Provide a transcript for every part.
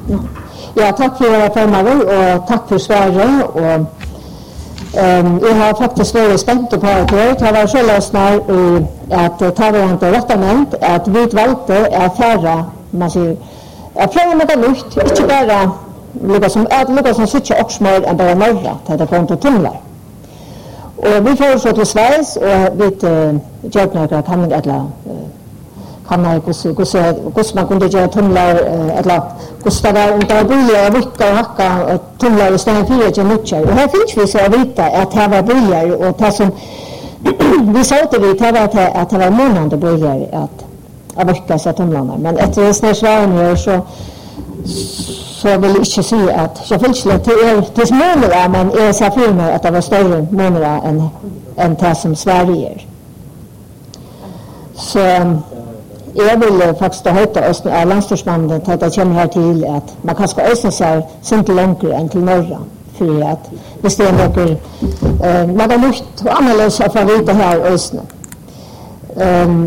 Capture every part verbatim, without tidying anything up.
Ja, takk for å være med, og takk for svaret. Og, um, jeg har faktisk vært spent på det. Det var så løsner at det var en rettament at vi valgte å fære, man sier, å prøve noe nytt, ikke bare lukket som, at lukket som sitter oksmål enn bare morgen, til det kom til tumler. Og vi foreslår til Sveis, og vi uh, gjør noe kanning eller kan jeg hvordan man kunne gjøre tumler, eller hvordan det var om det var boliger og vikker og hakka og tumler i stedet for ikke mye. Og her finnes vi så å vite at det var boliger, og det som vi sa til vi, det var at det var månande boliger at av vikker seg tumlerne. Men etter snørsvaren her, så så vil jeg ikke si at jeg finnes det er til måneder, men jeg ser for meg at det var større måneder enn, enn det som Sverige er. Så jeg vil faktisk høyte av landstorsmannen til at det kommer her til at man kan skal øsne seg sint langere enn til Norge, for at hvis det er noe uh, man har lyst og annerledes å få vite her øsne. Um,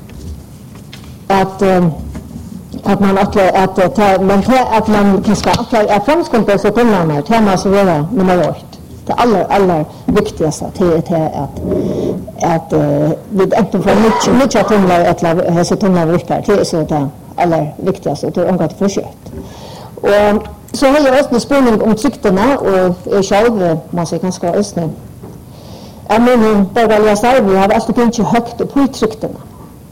at um, at man at at at man at man kan skal at er framskompe så kommer man til man så være nummer åtte. Det aller aller viktigaste till att att att uh, vi inte får mycket mycket tumlar eller hesa tumlar virkar till så det aller viktigaste och det är omgått försökt. Och så har jag också en spänning om tryckterna och jag själv man ska ganska ösna. Jag menar bara jag säger vi har alltid inte högt upp på tryckterna.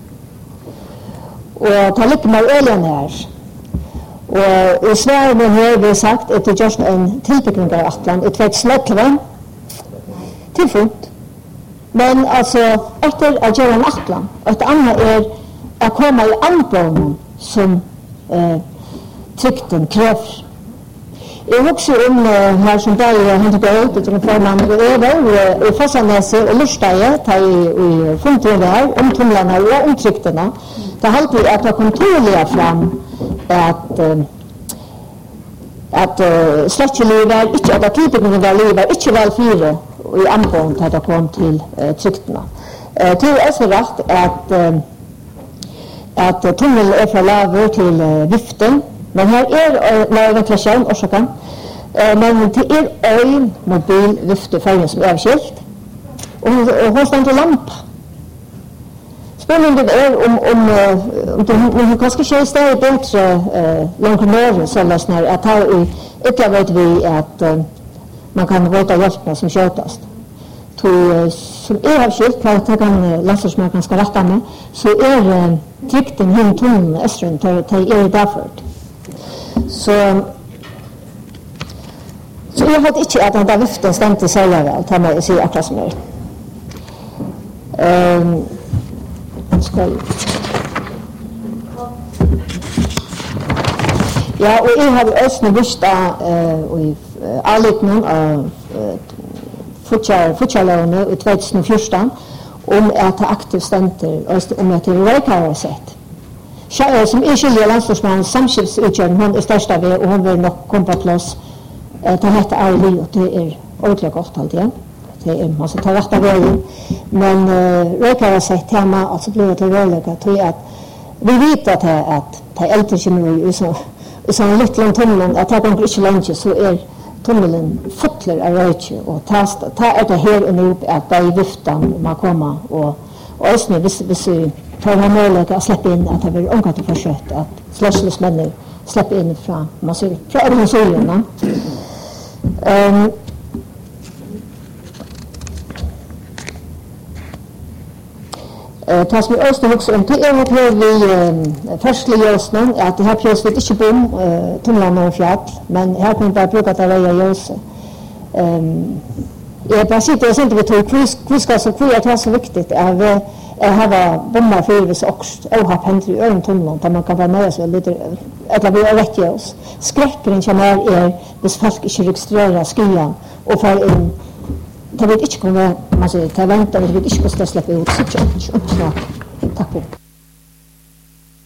Och ta lite mer ölen här. Og i Sverige har vi sagt at det gjørs en tilbygging av Atlant, et veit sløkve til funkt. Men altså, etter å gjøre en Atlant, og et annet er å komme i anbånden som eh, trykten krever. Jeg husker om uh, her som dag jeg hentet det ut etter en formann og øver i Fossaneset og Lursteie i funktene her, om tumlene og om tryktene. Det halte jeg at det kom tydelig fram at uh, at uh, slettelivet var ikke, at tilbyggingen var livet var ikke vel fire i anbånd til det kom til uh, tryktene. Uh, det er også rett at uh, at uh, tunnelen er fra laver til uh, viften, men her er uh, ventilasjon også kan, uh, men det er en mobil viftefølge som er skilt, og, og hun stender lampa. Spennende er om, om, om det om kanskje ikke er stedet bedre uh, langt nede, så løsner at her i ikke vet vi at uh, man kan råde hjelpene som kjøtast. To, uh, som jeg har skilt, hva det kan uh, landstorsmannen skal rette med, så er uh, trykten hin tunnen Østren til, til er derført. Så, så jeg vet ikke at den der viften stemte seg vel, det må jeg si akkurat som er. Um, skal ja, og jeg har også vist uh, i uh, avlitningen av uh, futsalånet i to tusen og fjorten om at det aktivt stenter om at det er røykere sett. Kjære som er skyldig landstorsmannen samskipsutgjøren, hun er størst av det, og hun vil nok komme på plass. Uh, det heter Arli, og det er ordentlig godt alltid. Det er man skal ta rett av veien. Men uh, røykere sett tema, altså blir det til røylykker, tror jeg at vi vet at det at de eldre kommer i sånn i sånn litt langt tunnelen, at det går ikke langt, så er tunnelen fotler av røyker, og ta er det her og nå at det er i viften man kommer, og, og også hvis, hvis vi tar her mulighet å slippe inn, at det blir omgått og forsøkt, at sløselsmenner slipper inn fra, man ser, fra organisasjonene. Um, Uh, det som vi også husker om, det er at her vi uh, først i Jøsnen, at her prøves vi ikke bom, uh, tumlene og fjall, men her kan vi bare bruke at det er Jøse. Um, jeg bare sitter og sitter vi tog, hvor skal så hvor er det så viktig? Jeg vil ha bommer for hvis også og ha pendler i øren tumlene, der man kan være med så litt, eller vi er rett i oss. Skrekkeren som er, er hvis folk ikke registrerer skien og får inn. Det vet ikke hvordan man sier, det venter, det vet ikke hvordan det slipper ut, så ikke, ikke, ikke, takk for.